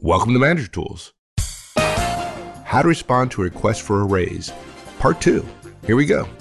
Welcome to Manager Tools. How to respond to a request for a raise, part 2. Here we go.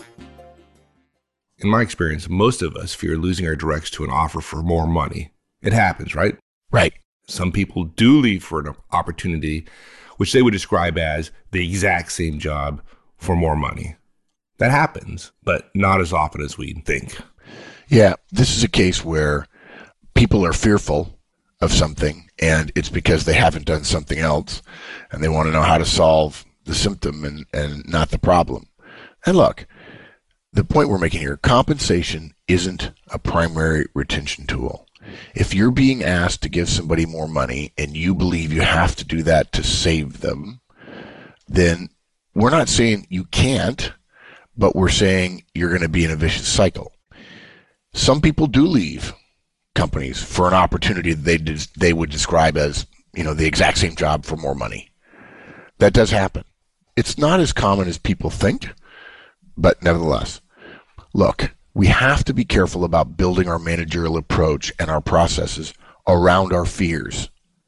In my experience, most of us fear losing our directs to an offer for more money. It happens, right? Right. Some people do leave for an opportunity which they would describe as the exact same job for more money. That happens, but not as often as we think. Yeah, this is a case where people are fearful of something, and it's because they haven't done something else, and they want to know how to solve the symptom and not the problem. And look, the point we're making here, compensation isn't a primary retention tool. If you're being asked to give somebody more money and you believe you have to do that to save them, then we're not saying you can't, but we're saying you're going to be in a vicious cycle. Some people do leave companies for an opportunity that they would describe as, the exact same job for more money. That does happen. It's not as common as people think, but nevertheless, look, we have to be careful about building our managerial approach and our processes around our fears.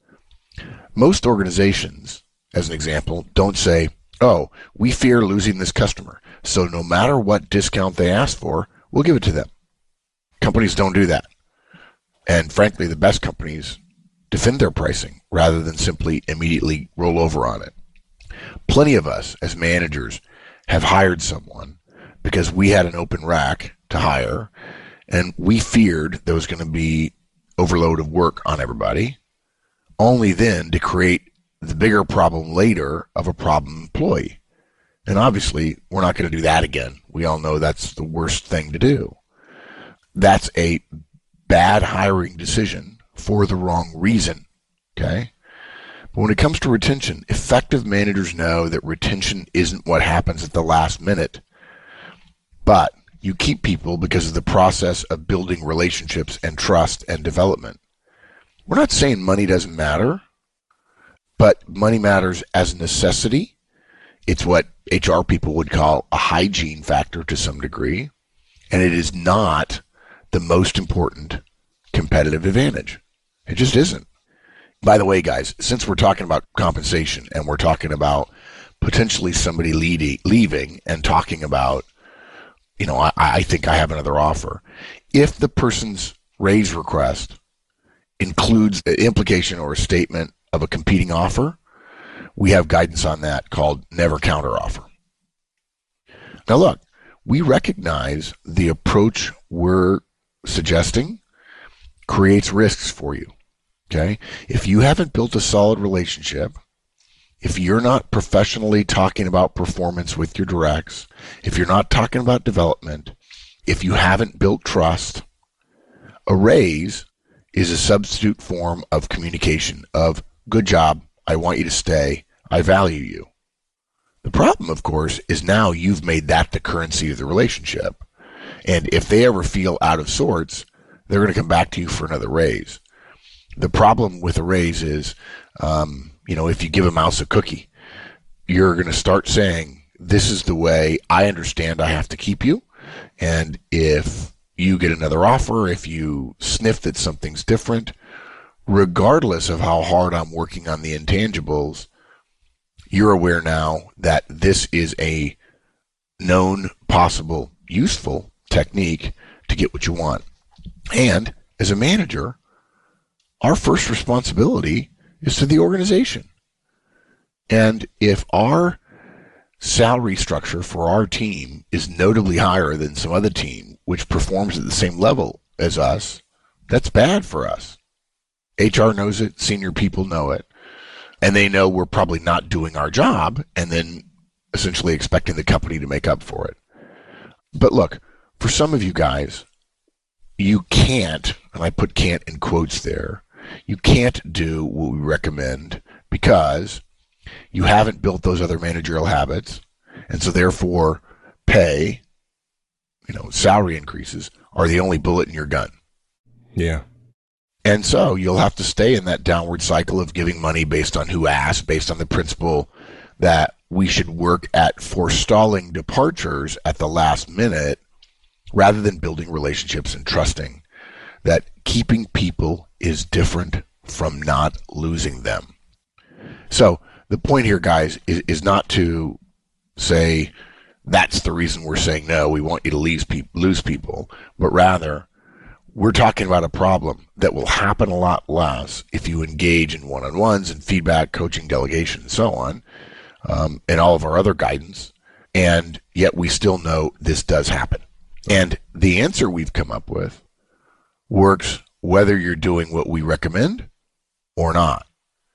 Most organizations, as an example, don't say, "Oh, we fear losing this customer, so no matter what discount they ask for, we'll give it to them." Companies don't do that. And frankly, the best companies defend their pricing rather than simply immediately roll over on it. Plenty of us as managers have hired someone because we had an open rack to hire and we feared there was going to be overload of work on everybody, only then to create the bigger problem later of a problem employee. And obviously, we're not going to do that again. We all know that's the worst thing to do. That's a bad hiring decision for the wrong reason, okay? But when it comes to retention, effective managers know that retention isn't what happens at the last minute, but you keep people because of the process of building relationships and trust and development. We're not saying money doesn't matter, but money matters as a necessity. It's what HR people would call a hygiene factor to some degree, and it is not the most important competitive advantage. It just isn't. By the way, guys, since we're talking about compensation and we're talking about potentially somebody leaving and talking about, I think I have another offer. If the person's raise request includes an implication or a statement of a competing offer, we have guidance on that called never counteroffer. Now look, we recognize the approach we're suggesting creates risks for you, okay? If you haven't built a solid relationship, if you're not professionally talking about performance with your directs, if you're not talking about development, if you haven't built trust, a raise is a substitute form of communication of, "Good job, I want you to stay, I value you." The problem, of course, is now you've made that the currency of the relationship. And if they ever feel out of sorts, they're going to come back to you for another raise. The problem with a raise is, if you give a mouse a cookie, you're going to start saying, "This is the way I understand I have to keep you." And if you get another offer, if you sniff that something's different, regardless of how hard I'm working on the intangibles, you're aware now that this is a known, possible, useful technique to get what you want. And as a manager, our first responsibility is to the organization. And if our salary structure for our team is notably higher than some other team which performs at the same level as us, that's bad for us. HR knows it, senior people know it, and they know we're probably not doing our job and then essentially expecting the company to make up for it. But look, for some of you guys, you can't, and I put can't in quotes there, you can't do what we recommend because you haven't built those other managerial habits, and so therefore pay, salary increases are the only bullet in your gun. Yeah. And so you'll have to stay in that downward cycle of giving money based on who asked, based on the principle that we should work at forestalling departures at the last minute rather than building relationships and trusting that keeping people is different from not losing them. So the point here, guys, is not to say that's the reason we're saying no, we want you to lose people, but rather we're talking about a problem that will happen a lot less if you engage in one-on-ones and feedback, coaching, delegation, and so on, and all of our other guidance. And yet we still know this does happen. And the answer we've come up with works whether you're doing what we recommend or not.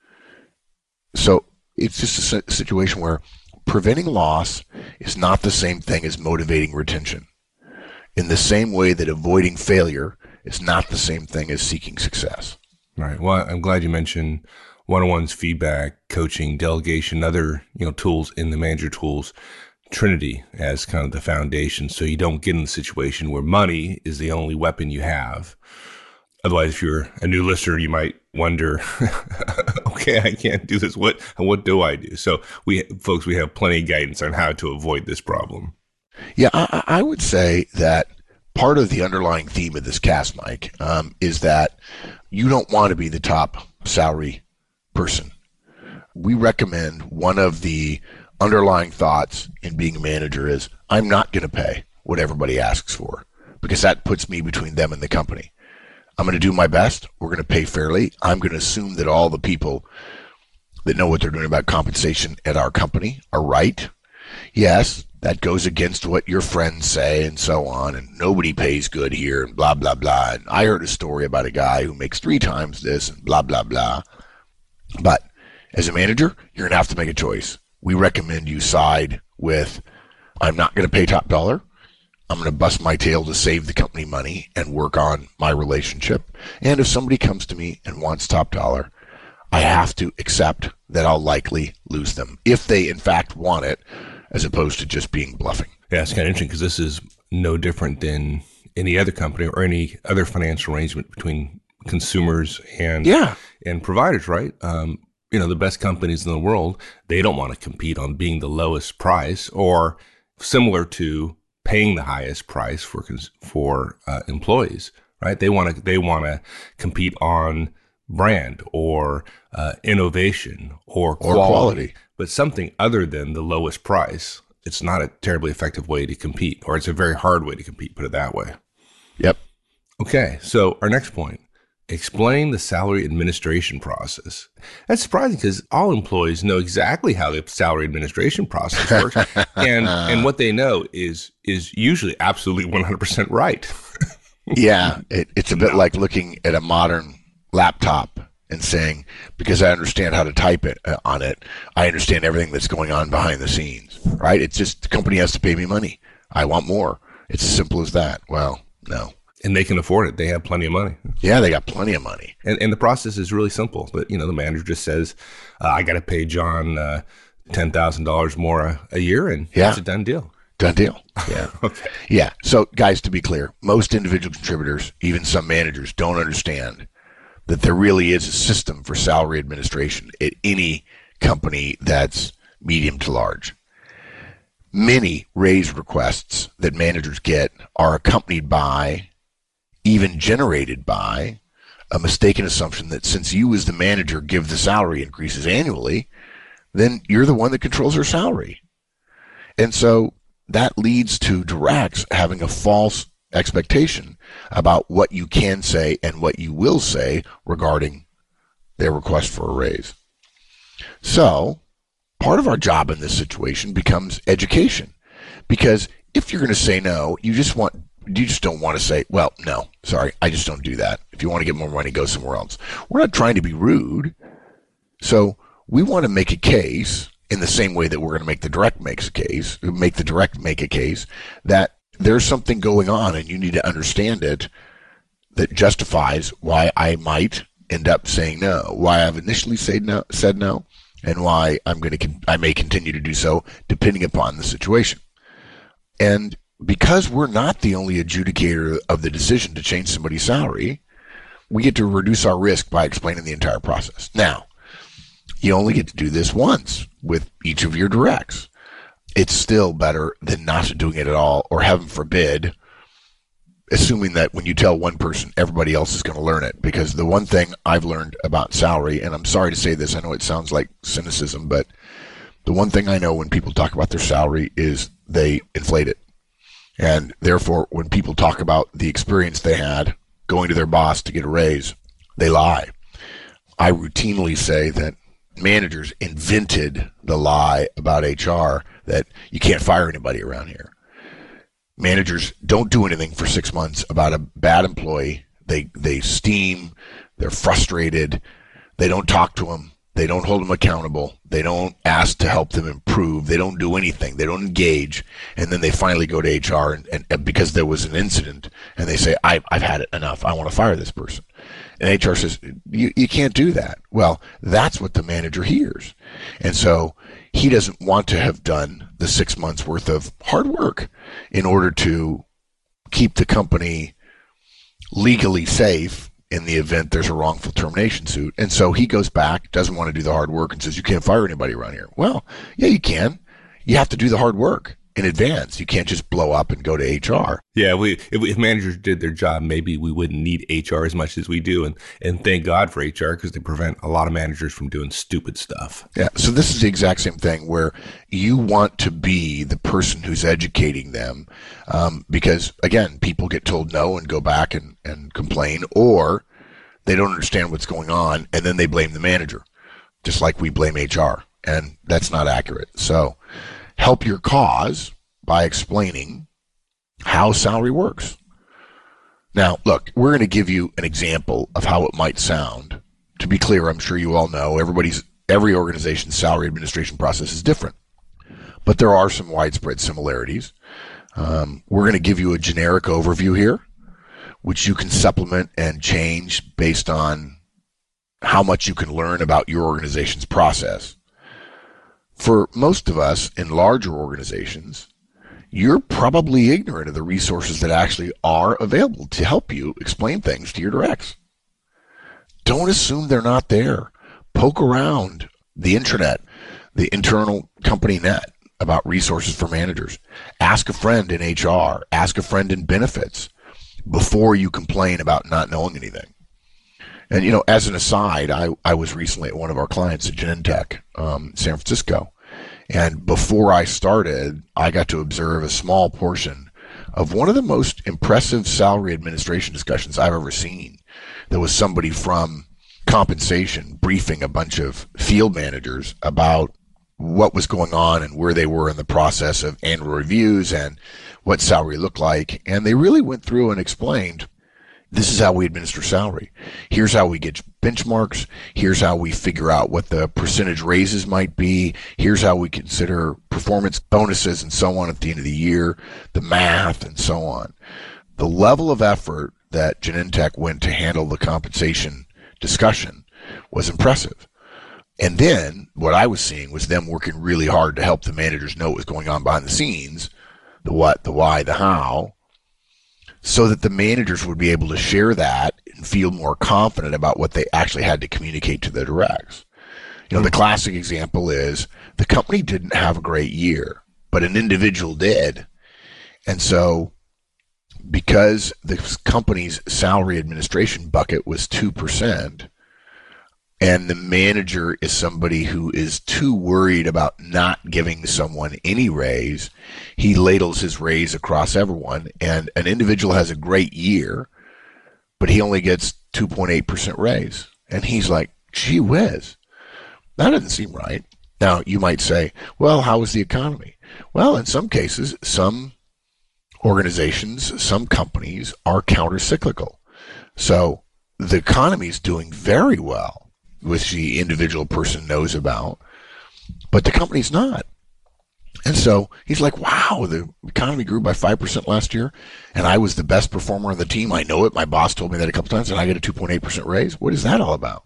So it's just a situation where preventing loss is not the same thing as motivating retention. In the same way that avoiding failure is not the same thing as seeking success. Right. Well, I'm glad you mentioned one-on-ones, feedback, coaching, delegation, other tools in the manager tools trinity as kind of the foundation, so you don't get in the situation where money is the only weapon you have. Otherwise, if you're a new listener, you might wonder, okay, I can't do this. What do I do? So we have plenty of guidance on how to avoid this problem. Yeah, I would say that part of the underlying theme of this cast, Mike, is that you don't want to be the top salary person. We recommend one of the underlying thoughts in being a manager is I'm not going to pay what everybody asks for because that puts me between them and the company. I'm going to do my best. We're going to pay fairly. I'm going to assume that all the people that know what they're doing about compensation at our company are right. Yes, that goes against what your friends say and so on, and nobody pays good here and blah, blah, blah. And I heard a story about a guy who makes 3 times this and blah, blah, blah. But as a manager, you're going to have to make a choice. We recommend you side with, I'm not going to pay top dollar. I'm going to bust my tail to save the company money and work on my relationship. And if somebody comes to me and wants top dollar, I have to accept that I'll likely lose them if they in fact want it, as opposed to just being bluffing. Yeah, it's kind of interesting because this is no different than any other company or any other financial arrangement between consumers and providers, right? The best companies in the world, they don't want to compete on being the lowest price or similar to paying the highest price for employees, right? They want to compete on brand or innovation or quality, but something other than the lowest price. It's not a terribly effective way to compete, or it's a very hard way to compete, put it that way. Yep. Okay, so our next point, explain the salary administration process. That's surprising because all employees know exactly how the salary administration process works, and what they know is usually absolutely 100% right. Yeah, it's a bit like looking at a modern laptop and saying, because I understand how to type it on it, I understand everything that's going on behind the scenes, right? It's just the company has to pay me money. I want more. It's as simple as that. Well, no. And they can afford it. They have plenty of money. Yeah, they got plenty of money. And the process is really simple. But, the manager just says, I got to pay John $10,000 more a year, and it's a done deal. Done deal. Yeah. Okay. Yeah. So, guys, to be clear, most individual contributors, even some managers, don't understand that there really is a system for salary administration at any company that's medium to large. Many raise requests that managers get are accompanied by, even generated by, a mistaken assumption that since you as the manager give the salary increases annually, then you're the one that controls their salary. And so that leads to directs having a false expectation about what you can say and what you will say regarding their request for a raise. So part of our job in this situation becomes education, because if you're going to say no, you just don't want to say, well, no, sorry, I just don't do that. If you want to get more money, go somewhere else. We're not trying to be rude. So we want to make a case in the same way that we're going to make the direct make a case that there's something going on and you need to understand it that justifies why I might end up saying no, why I've initially said no, and why I may continue to do so depending upon the situation. And because we're not the only adjudicator of the decision to change somebody's salary, we get to reduce our risk by explaining the entire process. Now, you only get to do this once with each of your directs. It's still better than not doing it at all, or heaven forbid, assuming that when you tell one person, everybody else is going to learn it. Because the one thing I've learned about salary, and I'm sorry to say this, I know it sounds like cynicism, but the one thing I know when people talk about their salary is they inflate it. And therefore, when people talk about the experience they had going to their boss to get a raise, they lie. I routinely say that managers invented the lie about HR that you can't fire anybody around here. Managers don't do anything for 6 months about a bad employee. They steam, they're frustrated, they don't talk to them, they don't hold them accountable, they don't ask to help them improve, they don't do anything, they don't engage, and then they finally go to HR and because there was an incident, and they say, I've had it enough, I want to fire this person. And HR says, you can't do that. Well, that's what the manager hears. And so he doesn't want to have done the 6 months worth of hard work in order to keep the company legally safe in the event there's a wrongful termination suit. And so he goes back, doesn't want to do the hard work, and says, you can't fire anybody around here. Well, yeah, you can. You have to do the hard work in advance. You can't just blow up and go to HR. Yeah, if managers did their job, maybe we wouldn't need HR as much as we do. And thank God for HR, because they prevent a lot of managers from doing stupid stuff. Yeah, so this is the exact same thing where you want to be the person who's educating them because, again, people get told no and go back and complain, or they don't understand what's going on, and then they blame the manager, just like we blame HR, and that's not accurate. So help your cause by explaining how salary works. Now, look, we're going to give you an example of how it might sound. To be clear, I'm sure you all know every organization's salary administration process is different, but there are some widespread similarities. We're going to give you a generic overview here, which you can supplement and change based on how much you can learn about your organization's process. For most of us in larger organizations, you're probably ignorant of the resources that actually are available to help you explain things to your directs. Don't assume they're not there. Poke around the intranet, the internal company net, about resources for managers. Ask a friend in HR, ask a friend in benefits before you complain about not knowing anything. And, you know, as an aside, I was recently at one of our clients at Genentech, San Francisco. And before I started, I got to observe a small portion of one of the most impressive salary administration discussions I've ever seen. There was somebody from compensation briefing a bunch of field managers about what was going on and where they were in the process of annual reviews and what salary looked like. And they really went through and explained, this is how we administer salary. Here's how we get benchmarks. Here's how we figure out what the percentage raises might be. Here's how we consider performance bonuses and so on at the end of the year, the math and so on. The level of effort that Genentech went to handle the compensation discussion was impressive. And then what I was seeing was them working really hard to help the managers know what was going on behind the scenes, the what, the why, the how, so that the managers would be able to share that and feel more confident about what they actually had to communicate to their directs. You know, the classic example is the company didn't have a great year, but an individual did. And so because the company's salary administration bucket was 2%, and the manager is somebody who is too worried about not giving someone any raise, he ladles his raise across everyone, and an individual has a great year, but he only gets 2.8% raise. And he's like, gee whiz, that doesn't seem right. Now, you might say, well, how is the economy? Well, in some cases, some organizations, some companies are counter-cyclical. So the economy is doing very well, which the individual person knows about, but the company's not. And so he's like, wow, the economy grew by 5% last year, and I was the best performer on the team. I know it. My boss told me that a couple times, and I get a 2.8% raise. What is that all about?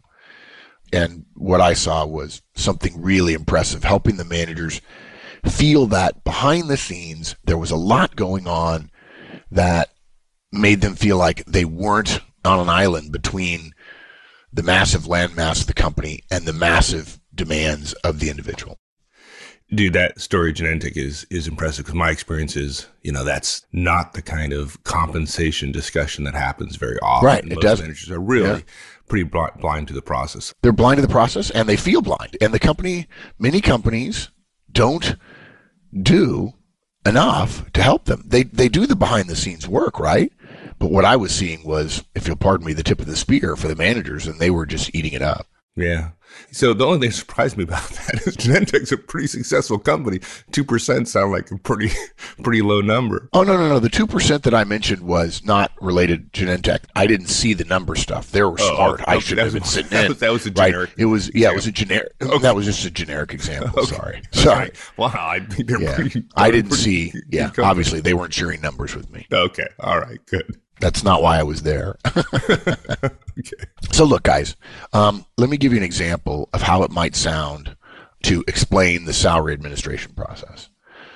And what I saw was something really impressive, helping the managers feel that behind the scenes, there was a lot going on that made them feel like they weren't on an island between the massive landmass of the company and the massive demands of the individual. Dude, that story of Genentech is impressive because my experience is, that's not the kind of compensation discussion that happens very often. Right, it doesn't. Managers are really pretty blind to the process. They're blind to the process, and they feel blind. And many companies don't do enough to help them. They do the behind-the-scenes work, right? But what I was seeing was, if you'll pardon me, the tip of the spear for the managers, and they were just eating it up. Yeah. So the only thing that surprised me about that is Genentech's a pretty successful company. 2% sound like a pretty low number. Oh, no. The 2% that I mentioned was not related to Genentech. I didn't see the number stuff. They were smart. Okay. I should have been sitting in. That was a generic. Right. It was a generic. Okay. That was just a generic example. Okay. Sorry. Wow. I think they're pretty. I didn't see. Yeah. Obviously, they weren't sharing numbers with me. Okay. All right. Good. That's not why I was there. Okay. So look, guys, let me give you an example of how it might sound to explain the salary administration process.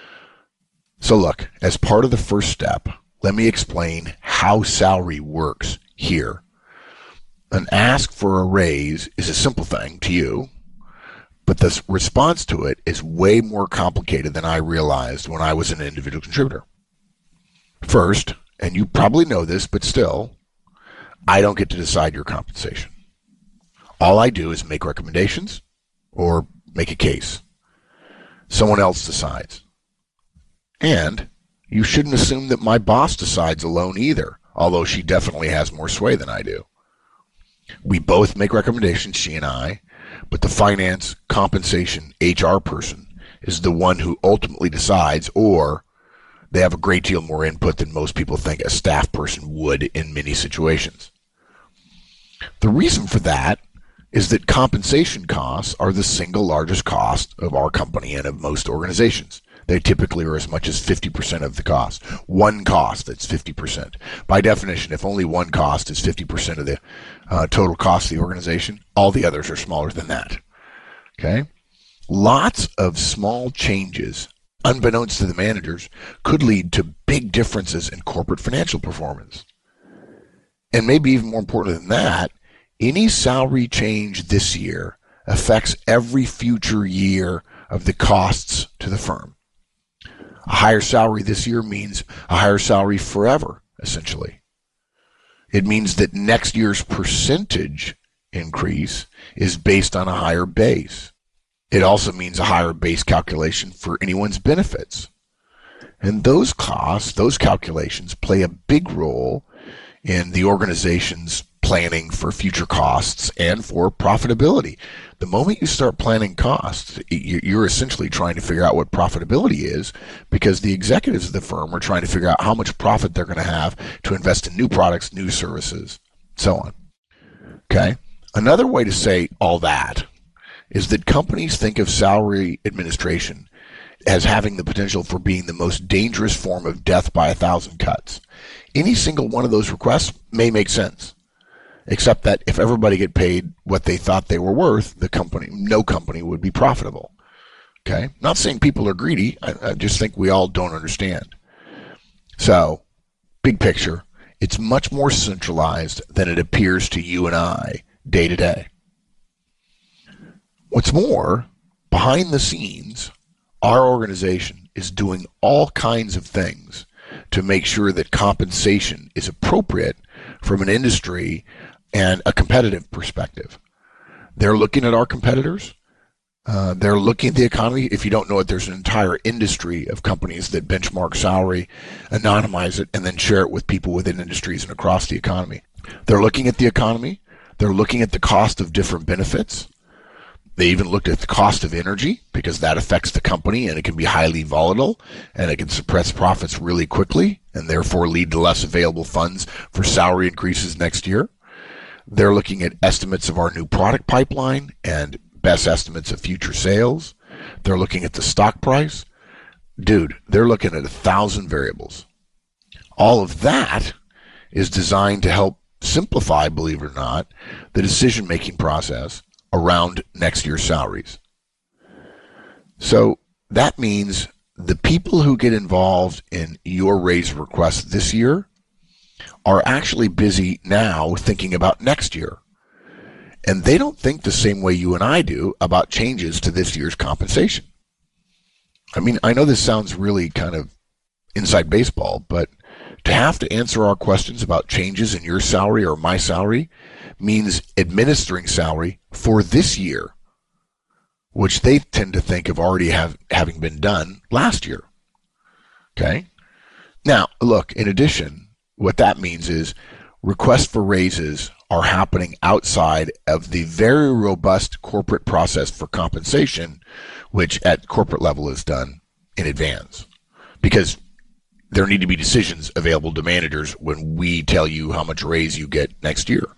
So look, as part of the first step, let me explain how salary works here. An ask for a raise is a simple thing to you, but the response to it is way more complicated than I realized when I was an individual contributor. First, and you probably know this, but still, I don't get to decide your compensation. All I do is make recommendations or make a case. Someone else decides. And you shouldn't assume that my boss decides alone either, although she definitely has more sway than I do. We both make recommendations, she and I, but the finance, compensation, HR person is the one who ultimately decides, or they have a great deal more input than most people think a staff person would in many situations. The reason for that is that compensation costs are the single largest cost of our company and of most organizations. They typically are as much as 50% of the cost. One cost that's 50%. By definition, if only one cost is 50% of the total cost of the organization, all the others are smaller than that. Okay? Lots of small changes, unbeknownst to the managers, could lead to big differences in corporate financial performance. And maybe even more important than that, any salary change this year affects every future year of the costs to the firm. A higher salary this year means a higher salary forever, essentially. It means that next year's percentage increase is based on a higher base. It also means a higher base calculation for anyone's benefits. And those costs, those calculations, play a big role in the organization's planning for future costs and for profitability. The moment you start planning costs, you're essentially trying to figure out what profitability is, because the executives of the firm are trying to figure out how much profit they're going to have to invest in new products, new services, so on. Okay? Another way to say all that is that companies think of salary administration as having the potential for being the most dangerous form of death by 1,000 cuts. Any single one of those requests may make sense, except that if everybody get paid what they thought they were worth, no company would be profitable. Okay? Not saying people are greedy. I just think we all don't understand. So, big picture, it's much more centralized than it appears to you and I day to day. What's more, behind the scenes, our organization is doing all kinds of things to make sure that compensation is appropriate from an industry and a competitive perspective. They're looking at our competitors. They're looking at the economy. If you don't know it, there's an entire industry of companies that benchmark salary, anonymize it, and then share it with people within industries and across the economy. They're looking at the economy. They're looking at the cost of different benefits. They even looked at the cost of energy, because that affects the company and it can be highly volatile and it can suppress profits really quickly and therefore lead to less available funds for salary increases next year. They're looking at estimates of our new product pipeline and best estimates of future sales. They're looking at the stock price. Dude, they're looking at 1,000 variables. All of that is designed to help simplify, believe it or not, the decision-making process around next year's salaries. So that means the people who get involved in your raise request this year are actually busy now thinking about next year. And they don't think the same way you and I do about changes to this year's compensation. I mean, I know this sounds really kind of inside baseball, but to have to answer our questions about changes in your salary or my salary means administering salary for this year, which they tend to think of already having been done last year. Okay? Now, look, in addition, what that means is requests for raises are happening outside of the very robust corporate process for compensation, which at corporate level is done in advance. Because there need to be decisions available to managers when we tell you how much raise you get next year.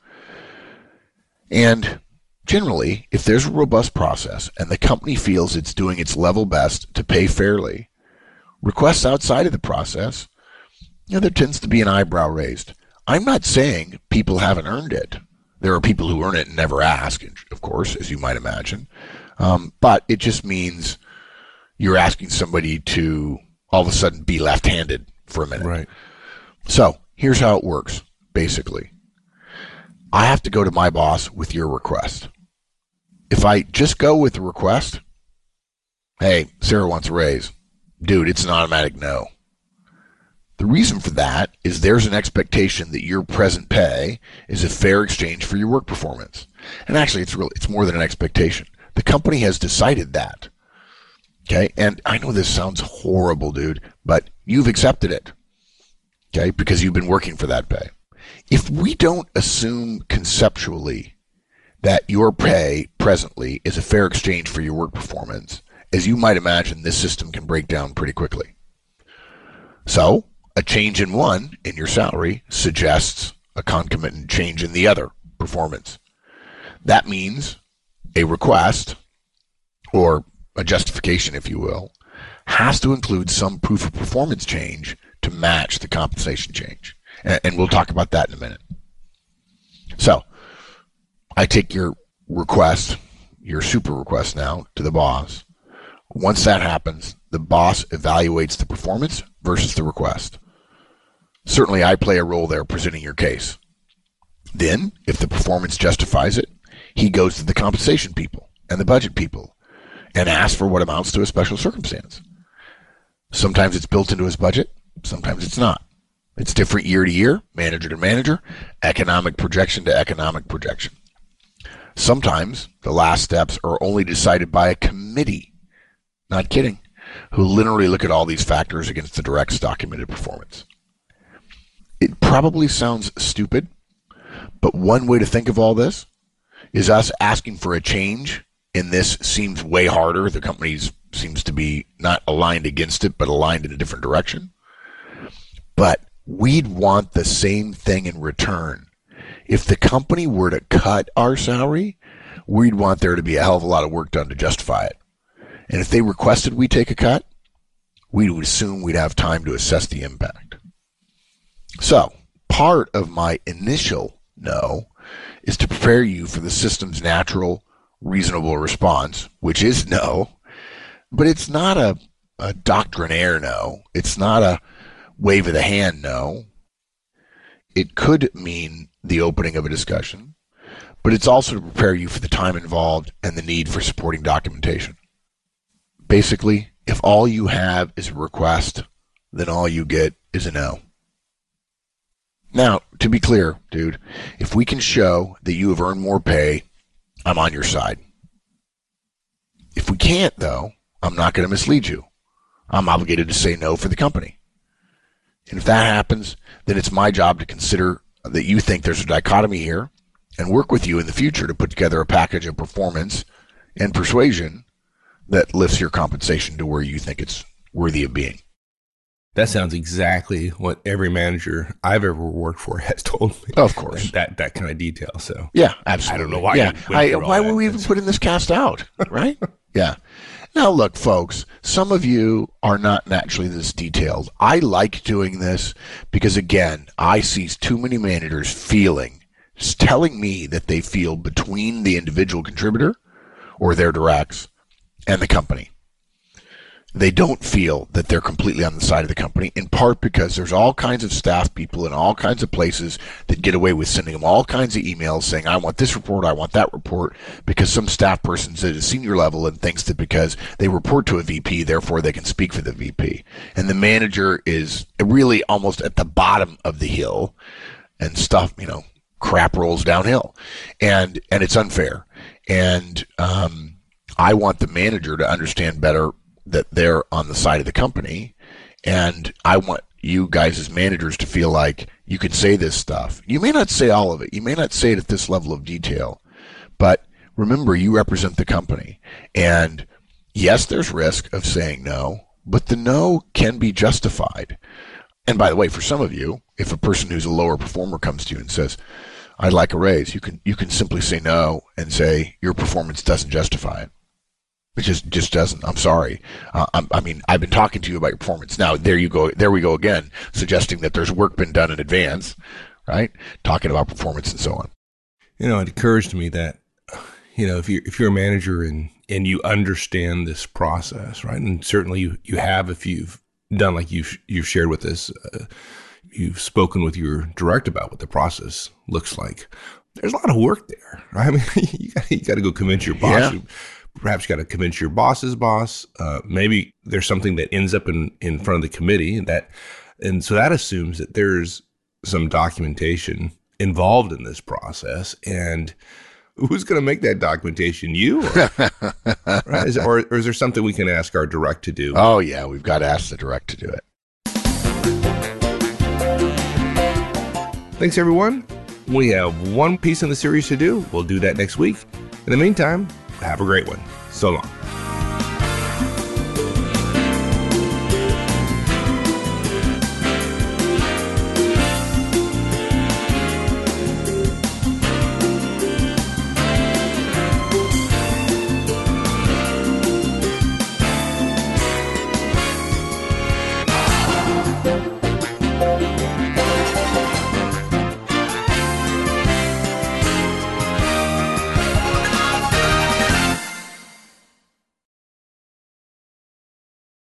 And generally, if there's a robust process and the company feels it's doing its level best to pay fairly, requests outside of the process, there tends to be an eyebrow raised. I'm not saying people haven't earned it. There are people who earn it and never ask, of course, as you might imagine. But it just means you're asking somebody to all of a sudden be left-handed for a minute. Right. So here's how it works, basically. I have to go to my boss with your request. If I just go with the request, hey, Sarah wants a raise. Dude, it's an automatic no. The reason for that is there's an expectation that your present pay is a fair exchange for your work performance. And actually, it's more than an expectation. The company has decided that. Okay? And I know this sounds horrible, dude, but you've accepted it. Okay? Because you've been working for that pay. If we don't assume conceptually that your pay presently is a fair exchange for your work performance, as you might imagine, this system can break down pretty quickly. So, a change in one in your salary suggests a concomitant change in the other performance. That means a request, or a justification, if you will, has to include some proof of performance change to match the compensation change. And we'll talk about that in a minute. So, I take your request, your super request now, to the boss. Once that happens, the boss evaluates the performance versus the request. Certainly, I play a role there presenting your case. Then, if the performance justifies it, he goes to the compensation people and the budget people and asks for what amounts to a special circumstance. Sometimes it's built into his budget, sometimes it's not. It's different year to year, manager to manager, economic projection to economic projection. Sometimes the last steps are only decided by a committee, not kidding, who literally look at all these factors against the direct's documented performance. It probably sounds stupid, but one way to think of all this is us asking for a change in this seems way harder. The company seems to be not aligned against it, but aligned in a different direction. But we'd want the same thing in return. If the company were to cut our salary, we'd want there to be a hell of a lot of work done to justify it. And if they requested we take a cut, we would assume we'd have time to assess the impact. So, part of my initial no is to prepare you for the system's natural, reasonable response, which is no, but it's not a doctrinaire no. It's not a wave of the hand no. It could mean the opening of a discussion, but it's also to prepare you for the time involved and the need for supporting documentation. Basically, if all you have is a request, then all you get is a no. Now, to be clear, dude, if we can show that you have earned more pay, I'm on your side. If we can't, though, I'm not going to mislead you. I'm obligated to say no for the company. And if that happens, then it's my job to consider that you think there's a dichotomy here and work with you in the future to put together a package of performance and persuasion that lifts your compensation to where you think it's worthy of being. That sounds exactly what every manager I've ever worked for has told me. Of course. That kind of detail. So yeah, absolutely. I don't know why. Yeah. Why were we even putting this cast out? Right? Yeah. Now, look, folks, some of you are not naturally this detailed. I like doing this because, again, I see too many managers telling me that they feel between the individual contributor or their directs and the company. they don't feel that they're completely on the side of the company, in part because there's all kinds of staff people in all kinds of places that get away with sending them all kinds of emails saying, I want this report, I want that report, because some staff person's at a senior level and thinks that because they report to a VP, therefore they can speak for the VP. And the manager is really almost at the bottom of the hill, and stuff, crap rolls downhill. And it's unfair. And I want the manager to understand better that they're on the side of the company, and I want you guys as managers to feel like you can say this stuff. You may not say all of it. You may not say it at this level of detail, but remember, you represent the company. And yes, there's risk of saying no, but the no can be justified. And by the way, for some of you, if a person who's a lower performer comes to you and says, I'd like a raise, you can simply say no and say your performance doesn't justify it. It just doesn't. I'm sorry. I've been talking to you about your performance. Now, there you go. There we go again, suggesting that there's work been done in advance, right? Talking about performance and so on. It occurs to me that, if you're a manager and you understand this process, right? And certainly you have, if you've done like you've shared with us, you've spoken with your direct about what the process looks like. There's a lot of work there, right? I mean, you got to go convince your boss. Yeah. Perhaps you got to convince your boss's boss. Maybe there's something that ends up in front of the committee, and so that assumes that there's some documentation involved in this process. And who's going to make that documentation? You, right? Or is there something we can ask our direct to do? Oh yeah, we've got to ask the direct to do it. Thanks, everyone. We have one piece in the series to do. We'll do that next week. In the meantime, have a great one. So long.